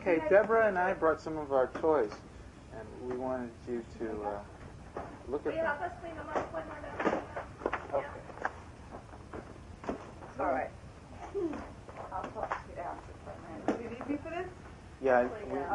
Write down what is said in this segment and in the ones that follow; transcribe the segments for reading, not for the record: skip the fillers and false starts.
Okay, Deborah and I brought some of our toys, and we wanted you to look at them. Help us clean them up when we're done. Okay. All right. I'll talk to you after for a minute. Do you need me for this? Yeah,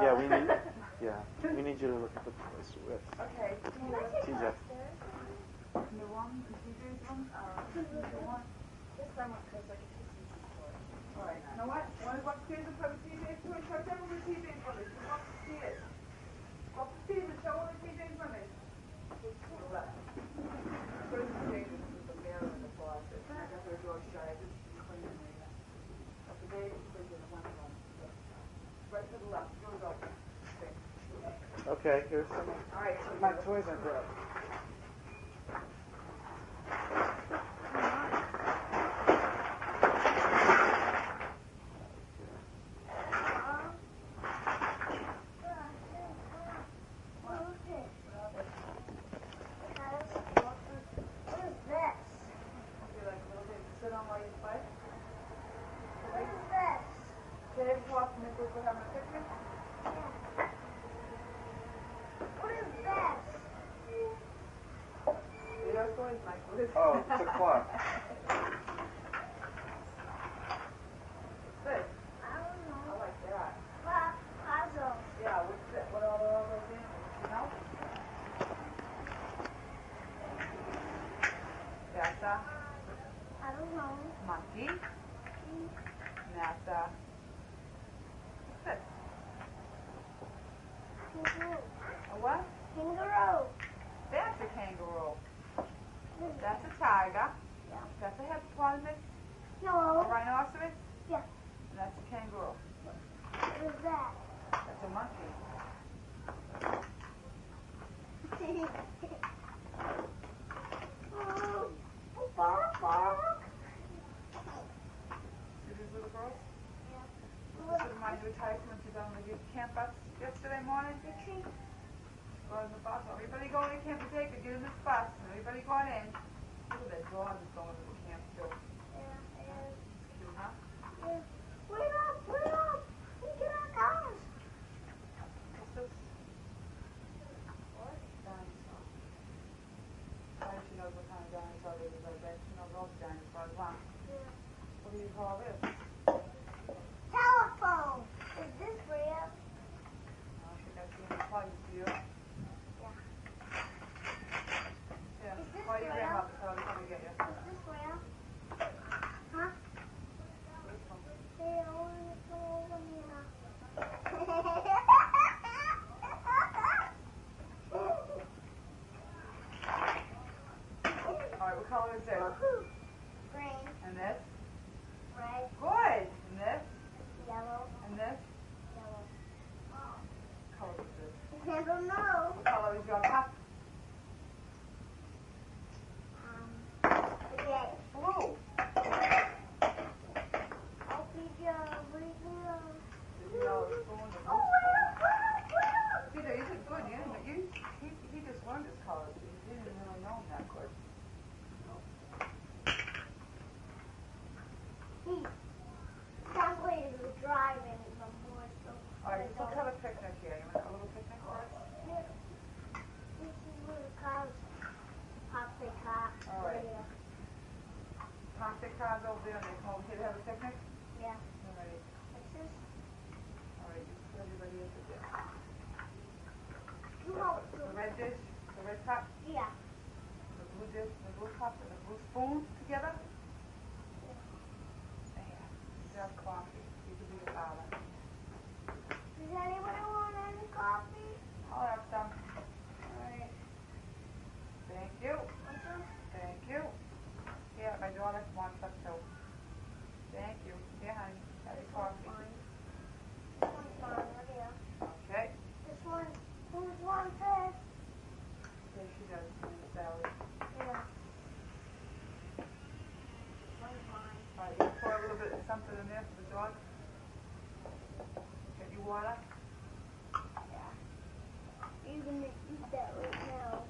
we need you to look at the toys with Okay. TJ. The one, TJ's one? The one? This one looks like a TJ toy. All right. You know what? Want to go upstairs and play with TJ's toy? Show them where TJ's one is. Go upstairs. Go upstairs and show where TJ's one is. To the left. First TJ's is the mirror in the closet. I got their door shut. I just cleaned it later. But the baby is in the one room. Right to the left. Go. Okay, here's some of All right. my toys I brought. Oh, it's a clock. Good. I don't know. I like that. Puzzle. Yeah, what all those animals, you know? That's a I don't know. monkey. And that's a what's this? Kangaroo. A what? Kangaroo. That's a kangaroo. That's a tiger. Yeah. That's a hippopotamus. A No. rhinoceros. Yeah. And that's a kangaroo. What is that? That's a monkey. Bark, bark. See these little girls? Yeah. This reminds me of Tyson when she was on the camp bus yesterday morning. Go in the bus. Everybody going to camp to take it. Get in this bus. Everybody going in. Look at that dog is going to the camp too. Cute, huh? Put it up, put it up. We get our cars. What's this? What? Dinosaur. Why she knows what kind of dinosaur it is. I bet she knows all the dinosaurs, huh? Yeah. What do you call this? Telephone. Is this real? I think I see any plugs for you. Yeah. Is this Call your real? grandmother. Tell her to come and get you. Is this real? Huh? This one. Hey, I want to go over here. All right, what color is this? Green, And this? red, Good. And this? yellow, And this? yellow. What color is this? I don't know. What color is your cup? Okay. Blue. I'll be real. Did you know it's blue and the Oh, blue? Peter, you did good. He just learned his colors. He didn't really know them that good. Sounds like he was driving the more so. All right, let's have a picnic here. You want to have a little picnic for us? This is where the cars pop the car. All right. Park their cars over there and they come over here to have a picnic? Yeah. All right. What's this? All right, you put everybody into this. No. The red dish, the red cup, Yeah. the blue dish, the blue cup, and the blue spoon together? There. You have coffee. You can be the father. Does anybody want any coffee? I'll have some. All right. Thank you. What's this? Thank you. Yeah, my daughter wants some too. Thank you. Yeah, honey. Have your coffee. This one's mine, right here. Okay. This one, who's one this? Yeah, she does. Salad. Yeah. This one's mine. All right, you pour a little bit of something in there for the dog. Get you water. Yeah. You're gonna eat that right now.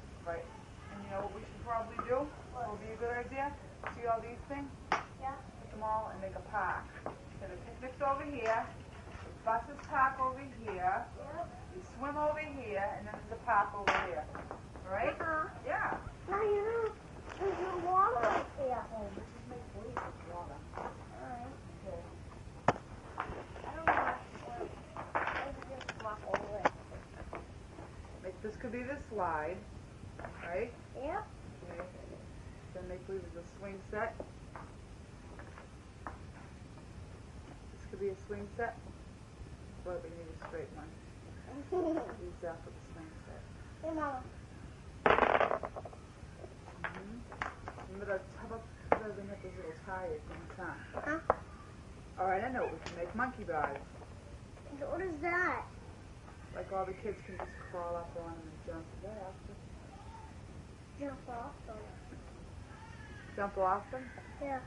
Right. And you know what we should probably do? What would be a good idea? See all these things? Yeah. Put them all and make a park. So the picnic's over here, the buses park over here, you swim over here, and then there's a park over here. Alright? Yeah. Now you know there's no water up there. Oh, this is make believe it's water. Alright. Okay. I don't want to swim. Let's just walk over it. This could be the slide, right? Yep. Okay. Then make believe it's a swing set. This could be a swing set. But we need a straight one. Use that for the swing set. Hey, Mama. Remember how about we have those little tires in the top? Huh? Alright, I know we can make monkey bars. What is that? Like all the kids can just crawl up on them and jump off them. Jump off them. Jump off them? Yeah.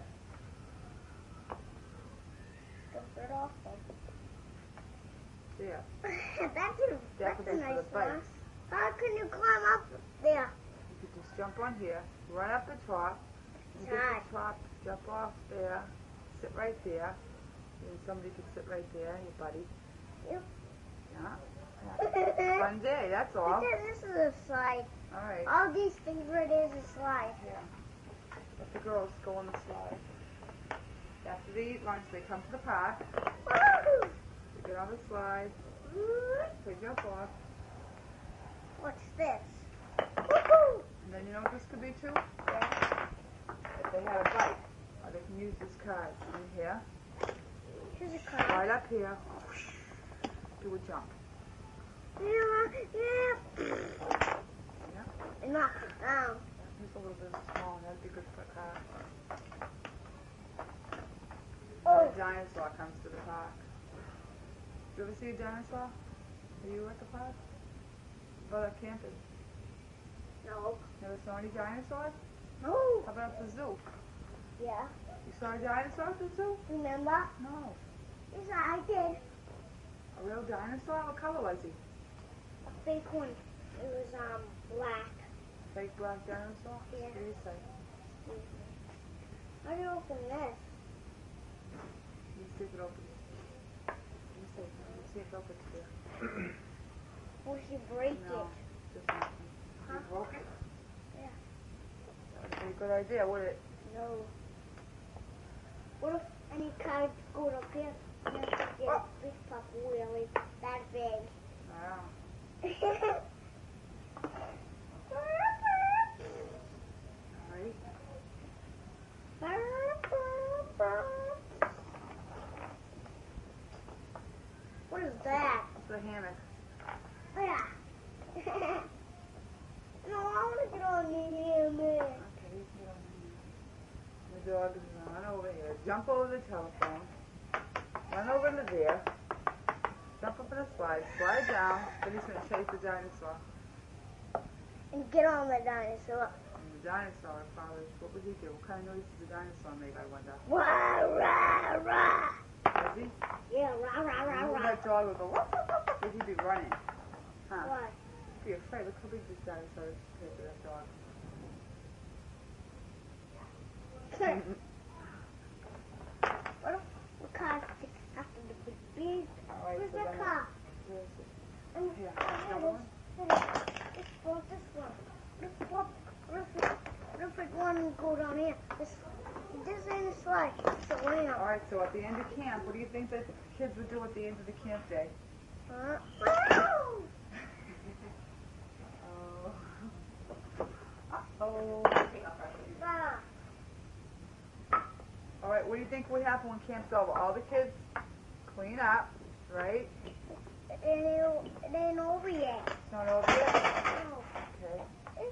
Jump right off them. Yeah. That's That would a be for nice the one. bikes. How can you climb up there? You could just jump on here, run up the top, and It's get hard. the top, jump off there, sit right there. And somebody could sit right there, your buddy. Yep. Yeah. Fun day, that's all. This is a slide. Alright. All these things right there is a slide. Yeah. Let the girls go on the slide. After they eat lunch, they come to the park. Woo! They get on the slide. They jump off. What's this? Woohoo! And then you know what this could be too? Yeah. If they had a bike, or they can use this card. In here. Here's a card. Right up here. Do a jump. Yeah. Yeah. And knock it down. Here's a little bit small. That'd be good for a car. Oh. A dinosaur comes to the park. Did you ever see a dinosaur? Are you at the park? What about camping? No. Never saw any dinosaurs? No. How about at the zoo? Yeah. You saw a dinosaur at the zoo? Remember? No. Yes, I did. A real dinosaur? What color was he? A fake one. It was black. Fake black dinosaur? Yeah. What do you say? How do you open this? You see if it opens. You see if it opens here. Will she break No. it? Just nothing. You Huh? broke it? Yeah. That would be a good idea, would it? No. What if any card go up here? And then get a big pup really that big. Wow. Alright. What is that? It's a hammock. Yeah. No, I want to get on the hammock. Okay, you can get on here. The dog is run over here. Jump over the telephone. Run over to there. Jump up in the slide. Slide down. Then he's going to chase the dinosaur. And get on the dinosaur. And the dinosaur probably, what would he do? What kind of noise does the dinosaur make, I wonder? Rah, rah, rah. Does he? Yeah, rah, rah, rah, Maybe rah. that dog would go, woof, woof, woof, woof. Would he be running? Huh? What? Be afraid. Look how big this dinosaur is compared to that dog. What if the car sticks after the big bees? Alright, Where's so the then car? where is it? And Here, oh, another one? this one. Perfect one go down here. This ain't a slide. It's a ramp. Alright, so at the end of camp, what do you think that kids would do at the end of the camp day? Huh? Oh. Ah. Alright, what do you think would happen when camp's over? All the kids clean up, right? It ain't over yet. It's not over yet? No. Okay.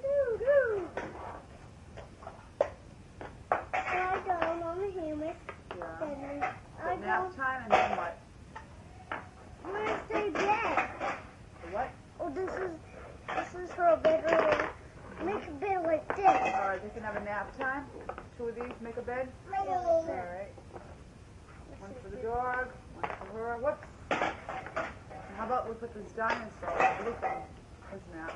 Lie down on the hammock. Yeah. Then I Nap go. time and then what? I'm gonna stay dead. What? Oh, this is her bed right here. Make a bed like this. Alright, they can have a nap time. Two of these, make a bed. Alright. One for the dog, one for her. Whoops. How about we put this dinosaur, look at his nap.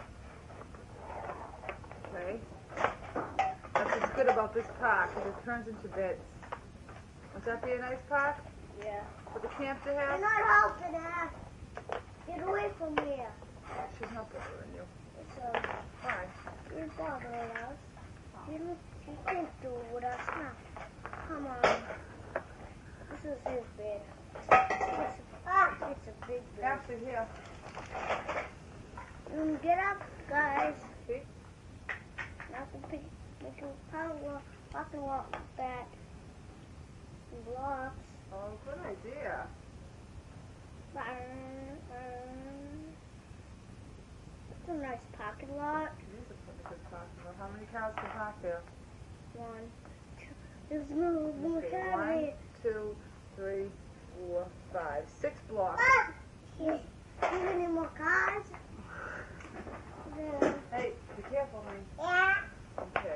Okay. That's what's good about this park, because it turns into beds. Would that be a nice park Yeah. for the camp to You're have? not helping us. Get away from here. She's not bothering you. So, Why? you're bothering us. You can't do it with us now. Come on. This is his bed. It's a big bed. Actually, here. Get up, guys. See? Not the big. We can probably walk that blocks. Oh, good idea. It's a nice parking lot. It is a pretty good parking lot. How many cars can park there? One, two. There's no more Okay, car 1, here. 2, 3, 4, 5, 6 blocks. You any more cars? There. Hey, be careful, honey. Yeah. Okay.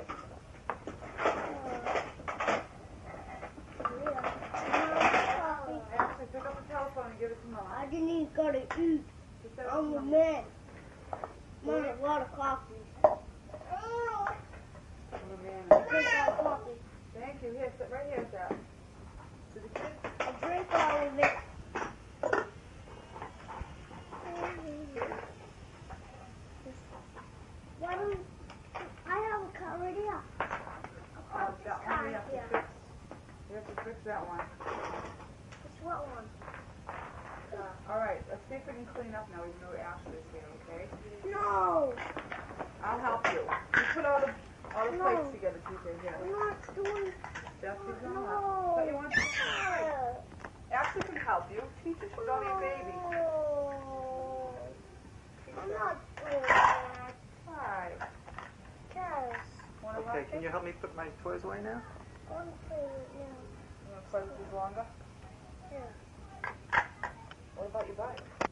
Actually, pick up the telephone and give it to Mom. I didn't even go to eat. Just that I'm to a Mom. man. Mom, a lot of coffee. Drink all coffee. Thank you. Here, sit right here, Dad. To the kids. I drink all of it. Why don't I have a car right here? Oh, that one we have to fix. We have to fix that one. It's what one? All right, let's see if we can clean up now, even though Ashley's here, okay? No, I'll help you. You put all the plates together, TJ. Here. I'm not doing. Dusty's on No. up. But you want to... Ashley can help you. Teacher, she's only a baby. I'm not doing that. Why? Because Want to Okay, watch can it? you help me put my toys away now? I want to play with you. You want to play with these longer? Yeah. What about your bike?